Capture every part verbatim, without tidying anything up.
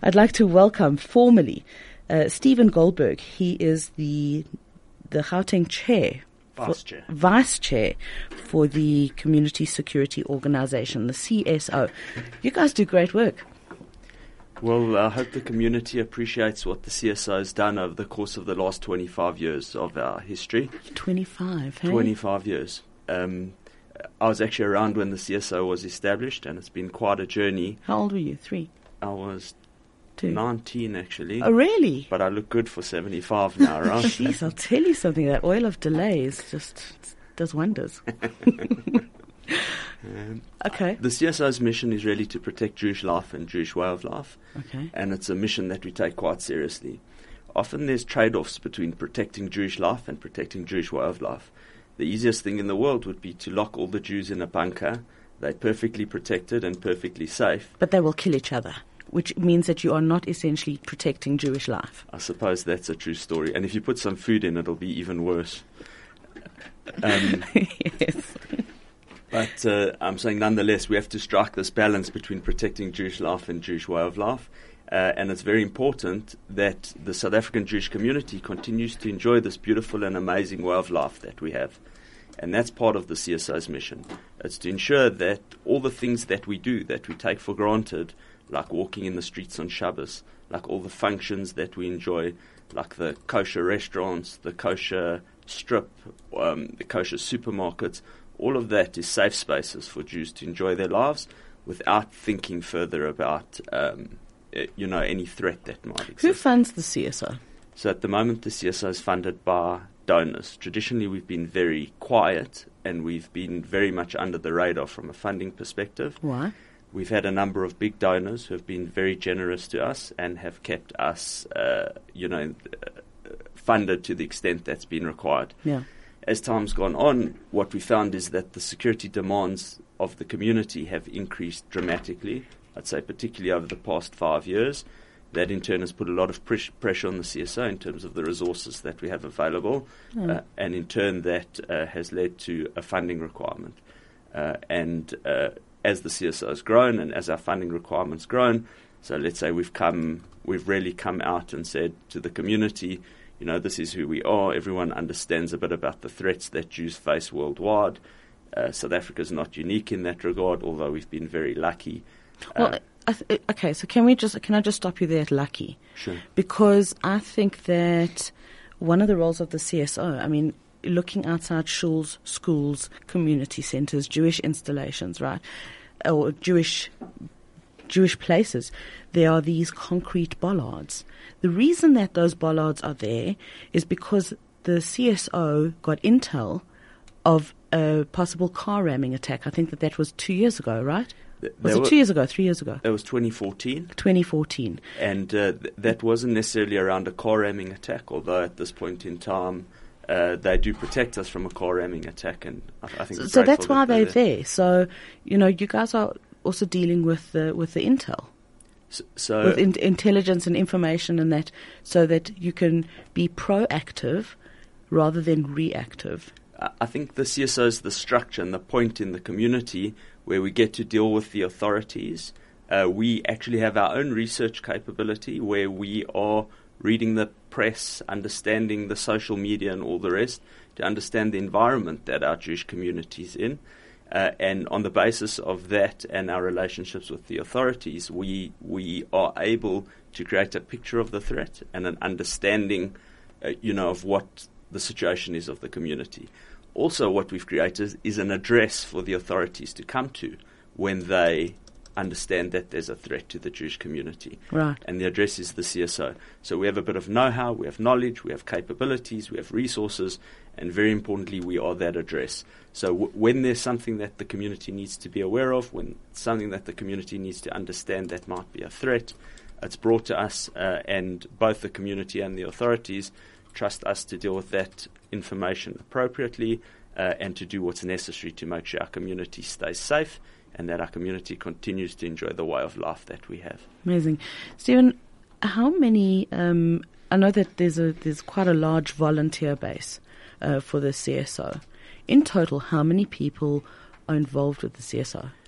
I'd like to welcome formally uh, Stephen Goldberg. He is the the Gauteng chair, vice for, chair, vice chair for the Community Security Organisation, the C S O. You guys do great work. Well, I hope the community appreciates what the C S O has done over the course of the last twenty-five years of our history. twenty-five, hey? twenty-five years. Um, I was actually around when the C S O was established, and it's been quite a journey. How old were you? Three? I was Two. nineteen, actually. Oh, really? But I look good for seventy-five now, right? Jeez, I'll tell you something. That oil of delays just does wonders. um, okay. The C S O's mission is really to protect Jewish life and Jewish way of life. Okay. And it's a mission that we take quite seriously. Often there's trade-offs between protecting Jewish life and protecting Jewish way of life. The easiest thing in the world would be to lock all the Jews in a bunker. They're perfectly protected and perfectly safe. But they will kill each other, which means that you are not essentially protecting Jewish life. I suppose that's a true story. And if you put some food in, it'll be even worse. Um, yes. But uh, I'm saying nonetheless, we have to strike this balance between protecting Jewish life and Jewish way of life. Uh, and it's very important that the South African Jewish community continues to enjoy this beautiful and amazing way of life that we have. And that's part of the C S O's mission. It's to ensure that all the things that we do, that we take for granted, like walking in the streets on Shabbos, like all the functions that we enjoy, like the kosher restaurants, the kosher strip, um, the kosher supermarkets, all of that is safe spaces for Jews to enjoy their lives without thinking further about um, you know, any threat that might exist. Who funds the C S O? So at the moment, the C S O is funded by donors. Traditionally, we've been very quiet and we've been very much under the radar from a funding perspective. Why? We've had a number of big donors who have been very generous to us and have kept us, uh, you know, funded to the extent that's been required. Yeah. As time's gone on, what we found is that the security demands of the community have increased dramatically. I'd say particularly over the past five years. That in turn has put a lot of pres- pressure on the C S O in terms of the resources that we have available. Mm. Uh, and in turn that uh, has led to a funding requirement. Uh, and uh, as the C S O has grown and as our funding requirements grown, so let's say we've come, we've really come out and said to the community, you know, this is who we are. Everyone understands a bit about the threats that Jews face worldwide. Uh, South Africa is not unique in that regard, although we've been very lucky. Well, uh, I th- okay, so can we just can I just stop you there at lucky? Sure. Because I think that one of the roles of the C S O, I mean, looking outside shuls, schools, community centres, Jewish installations, right, or Jewish Jewish places, there are these concrete bollards. The reason that those bollards are there is because the C S O got intel of a possible car ramming attack. I think that that was two years ago, right? Was it two years ago, three years ago? That was twenty fourteen. twenty fourteen. And uh, th- that wasn't necessarily around a car ramming attack, although at this point in time uh, they do protect us from a car ramming attack. And I, I think So, it's so that's that why they're there. there. So, you know, you guys are also dealing with the, with the intel. So, so with in- intelligence and information and that, so that you can be proactive rather than reactive. I think the C S O is the structure and the point in the community where we get to deal with the authorities. Uh, we actually have our own research capability where we are reading the press, understanding the social media and all the rest to understand the environment that our Jewish community is in. Uh, and on the basis of that and our relationships with the authorities, we we are able to create a picture of the threat and an understanding, uh, you know, of what the situation is of the community. Also, what we've created is an address for the authorities to come to when they understand that there's a threat to the Jewish community. Right. And the address is the C S O. So we have a bit of know-how, we have knowledge, we have capabilities, we have resources, and very importantly, we are that address. So w- when there's something that the community needs to be aware of, when something that the community needs to understand that might be a threat, it's brought to us, uh, and both the community and the authorities trust us to deal with that information appropriately uh, and to do what's necessary to make sure our community stays safe and that our community continues to enjoy the way of life that we have. Amazing. Stephen, how many, um, I know that there's a there's quite a large volunteer base uh, for the C S O. In total, how many people are involved with the C S O?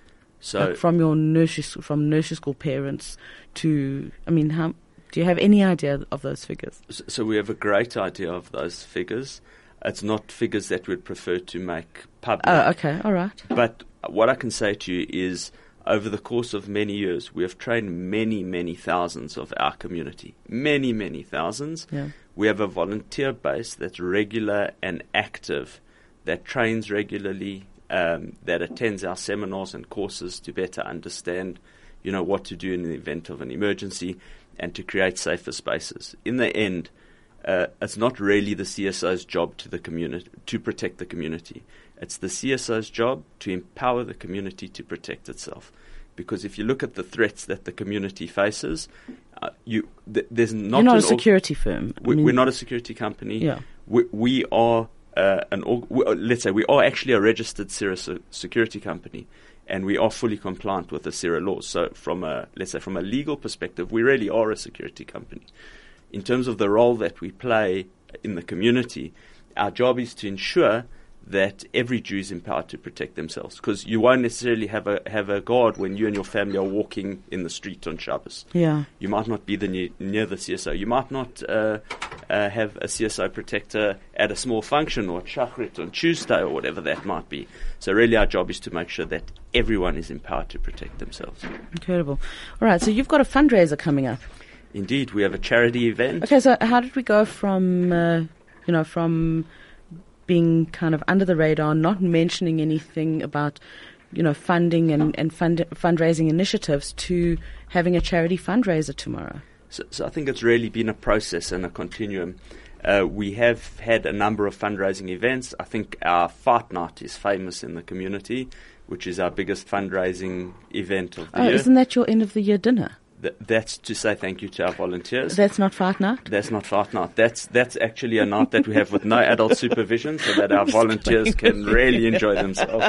So like from your nursery, s- from nursery school parents to, I mean, how do you have any idea of those figures? So we have a great idea of those figures. It's not figures that we'd prefer to make public. Oh, okay, all right. But what I can say to you is, over the course of many years, we have trained many, many thousands of our community. Many, many thousands. Yeah. We have a volunteer base that's regular and active, that trains regularly, um, that attends our seminars and courses to better understand, you know, what to do in the event of an emergency and to create safer spaces. In the end, uh, it's not really the C S O's job to the community to protect the community. It's the C S O's job to empower the community to protect itself. Because if you look at the threats that the community faces, uh, you th- there's not You're not a an security firm. I we, mean, we're not a security company. Yeah. We, we are uh, an org- we, uh, let's say we are actually a registered C I R A se- security company, and we are fully compliant with the C I R A laws. So from a let's say from a legal perspective, we really are a security company. In terms of the role that we play in the community, our job is to ensure that every Jew is empowered to protect themselves, because you won't necessarily have a have a guard when you and your family are walking in the street on Shabbos. Yeah. You might not be the near, near the C S O. You might not uh, uh, have a C S O protector at a small function or at Shachrit on Tuesday or whatever that might be. So really our job is to make sure that everyone is empowered to protect themselves. Incredible. All right, so you've got a fundraiser coming up. Indeed, we have a charity event. Okay, so how did we go from, uh, you know, from being kind of under the radar, not mentioning anything about, you know, funding and, and fund, fundraising initiatives, to having a charity fundraiser tomorrow? So, so I think it's really been a process and a continuum. Uh, we have had a number of fundraising events. I think our Fight Night is famous in the community, which is our biggest fundraising event of the Oh, year. isn't that your end of the year dinner? Th- that's to say thank you to our volunteers. That's not Fight Night? That's not Fight Night. That's that's actually a night that we have with no adult supervision, so that our volunteers can really enjoy themselves.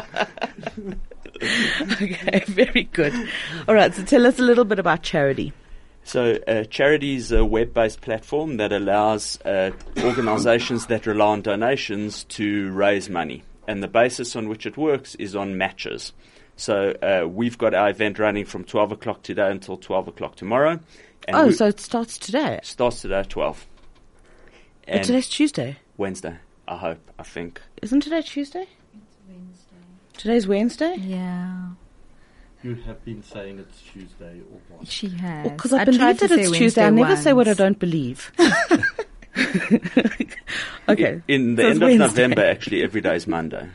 Okay, very good. All right, so tell us a little bit about charity. So uh, charity is a web-based platform that allows uh, organizations that rely on donations to raise money. And the basis on which it works is on matches. So uh, we've got our event running from twelve o'clock today until twelve o'clock tomorrow. And Oh, we- so it starts today. starts today at twelve. But And today's Tuesday. Wednesday, I hope, I think. Isn't today Tuesday? It's Wednesday. Today's Wednesday? Yeah, You have been saying it's Tuesday or what? she has. Because I, I believe tried to that it's say Tuesday. I Wednesday never say what I once. don't believe. Okay. In the So it's end of Wednesday. November, actually, every day is Monday.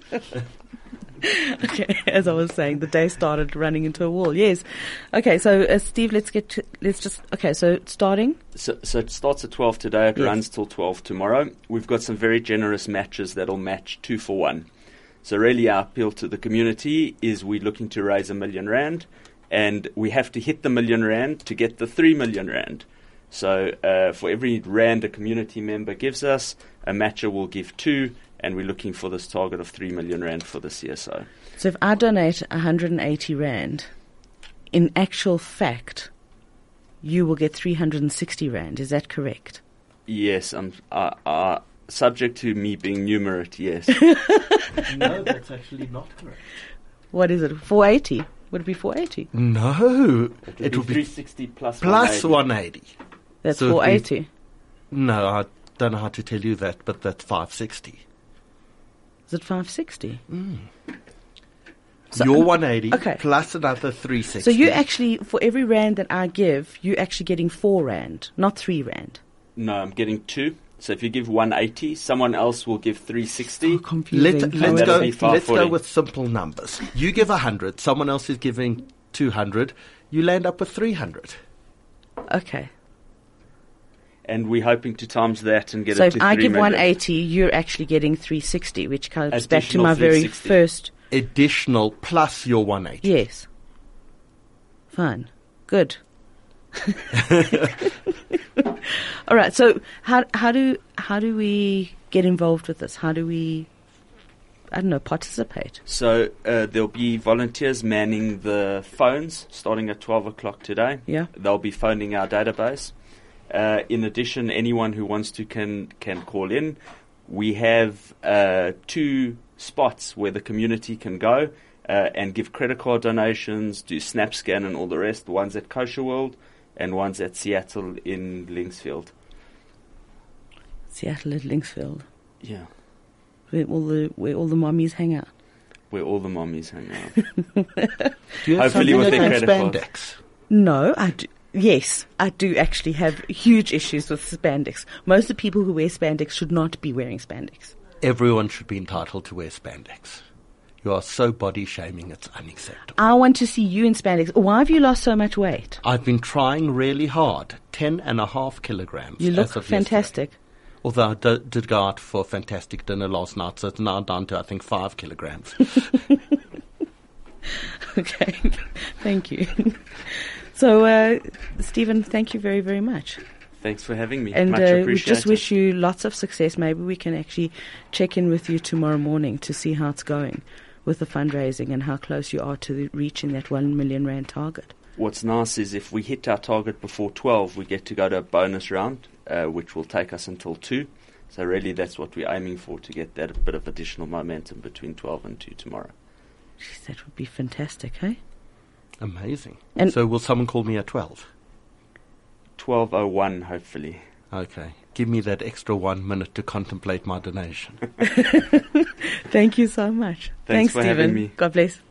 Okay, as I was saying, the day started running into a wall. Yes. Okay, so uh, Steve, let's get to, let's just, okay, so starting. So, so it starts at twelve today. It Yes. runs till twelve tomorrow. We've got some very generous matches that'll match two for one. So really our appeal to the community is we're looking to raise a million rand, and we have to hit the million rand to get the three million rand. So uh, for every rand a community member gives us, a matcher will give two, and we're looking for this target of three million rand for the C S O. So if I donate one hundred eighty rand, in actual fact, you will get three hundred sixty rand. Is that correct? Yes, I'm uh, uh, subject to me being numerate, yes. No, that's actually not correct. What is it? four eighty? Would it be four eighty? No, It it will will be three be sixty plus plus one eighty. one eighty. That's So it'd four be- eighty. No, I don't know how to tell you that, but that's five sixty. Is it five sixty? Mm. So- Your one eighty okay. plus another three sixty. So you actually, for every rand that I give, you're actually getting four rand, not three rand. No, I'm getting two. So if you give one eighty, someone else will give three sixty. So confusing. Let, And let's that'll go. be five Let's go forty. with simple numbers. You give a hundred. Someone else is giving two hundred. You land up with three hundred. Okay. And we're hoping to times that and get So it if to I three give million. one eighty, you're actually getting three sixty, which comes back to Additional my very three sixty. first. Additional plus your one eighty. Yes. Fine. Good. All right. So how how do how do we get involved with this? How do we, I don't know, participate? So uh, there'll be volunteers manning the phones starting at twelve o'clock today. Yeah. They'll be phoning our database. Uh, in addition, anyone who wants to can can call in. We have uh, two spots where the community can go. uh, and give credit card donations, do SnapScan and all the rest. One's at Kosher World and one's at Seattle in Linksfield. Seattle at Linksfield, Yeah, where all the where all the mommies hang out. where all the mommies hang out. Do you have Hopefully something with their against credit spandex? No, I do. Yes, I do actually have huge issues with spandex. Most of the people who wear spandex should not be wearing spandex. Everyone should be entitled to wear spandex. You are so body shaming, it's unacceptable. I want to see you in spandex. Why have you lost so much weight? I've been trying really hard. Ten and a half kilograms. You look as of fantastic. yesterday. Although I d- did go out for a fantastic dinner last night, so it's now down to, I think, five kilograms. Okay, thank you. So, uh, Stephen, thank you very, very much. Thanks for having me. And Much uh, we appreciated. just wish you lots of success. Maybe we can actually check in with you tomorrow morning to see how it's going with the fundraising and how close you are to the reaching that one million rand target. What's nice is if we hit our target before twelve, we get to go to a bonus round, uh, which will take us until two. So really that's what we're aiming for, to get that bit of additional momentum between twelve and two tomorrow. Jeez, that would be fantastic, hey? Amazing. And- so will someone call me at twelve? twelve oh one, hopefully. Okay. Give me that extra one minute to contemplate my donation. Thank you so much. Thanks for Stephen. having me. God bless.